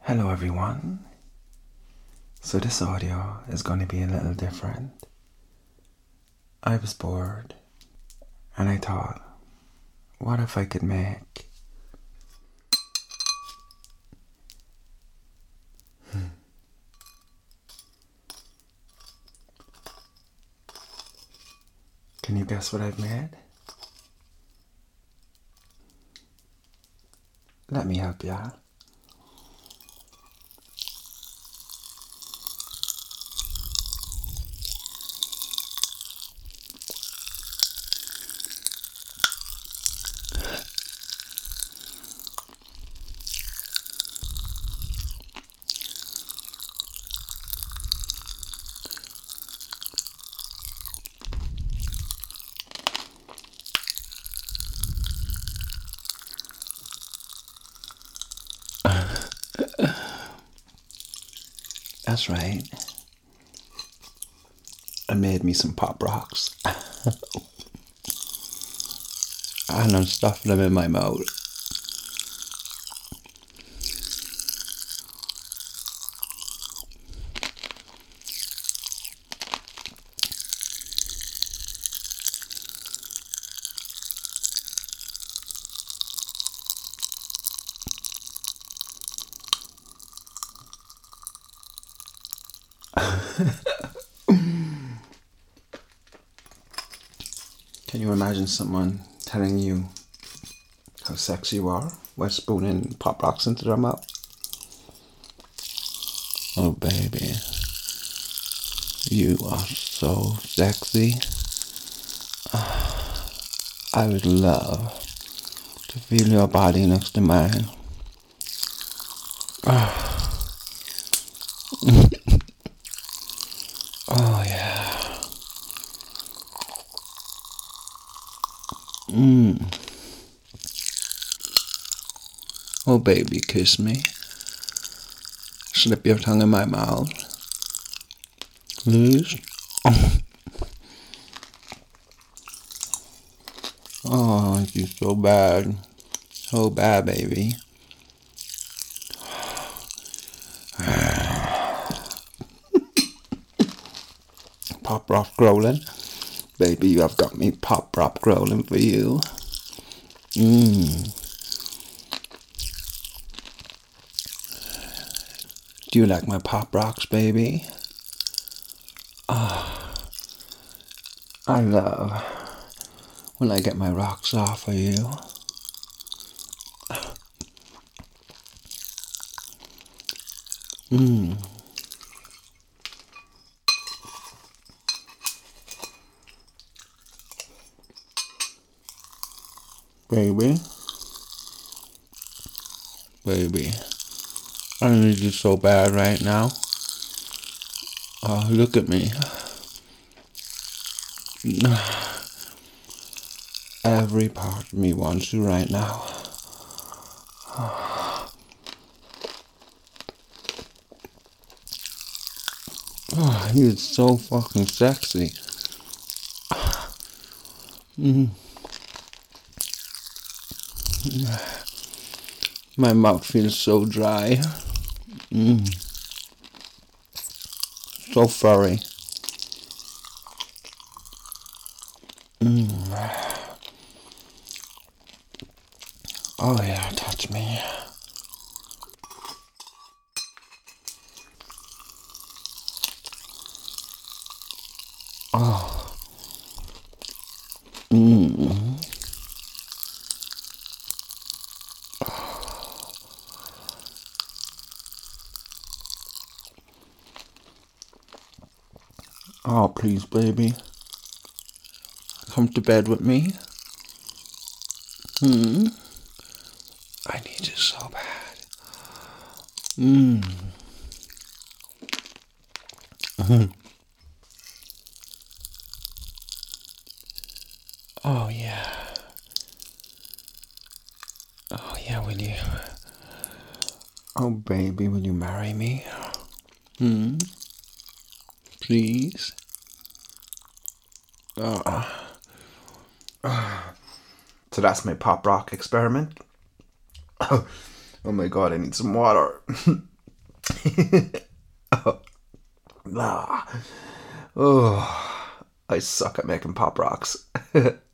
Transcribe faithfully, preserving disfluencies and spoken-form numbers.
Hello everyone. So this audio is going to be a little different. I was bored and I thought, what if I could make hmm. Can you guess what I've made? Let me help ya. That's right. I made me some pop rocks. And I'm stuffing them in my mouth. Can you imagine someone telling you how sexy you are while spooning pop rocks into their mouth? Oh baby, you are so sexy. I would love to feel your body next to mine. Oh yeah. Mmm. Oh baby, kiss me. Slip your tongue in my mouth. Please. Oh, you're so bad. So bad, baby. Pop rock growling. Baby, you have got me pop rock growling for you. Mmm. Do you like my pop rocks, baby? Oh, I love when I get my rocks off of you. Mmm. Baby. Baby. I need you so bad right now. Oh, look at me. Every part of me wants you right now. Oh, you're so fucking sexy. Mm. My mouth feels so dry. Mm. So furry. Mm. Oh yeah, touch me. Oh. Mm. Oh, please, baby. Come to bed with me. Hmm. I need you so bad. Hmm. Oh yeah. Oh yeah, will you? Oh baby, will you marry me? Hmm. Please. Oh. So that's my pop rock experiment. Oh my god, I need some water. oh, ah, oh, I suck at making pop rocks.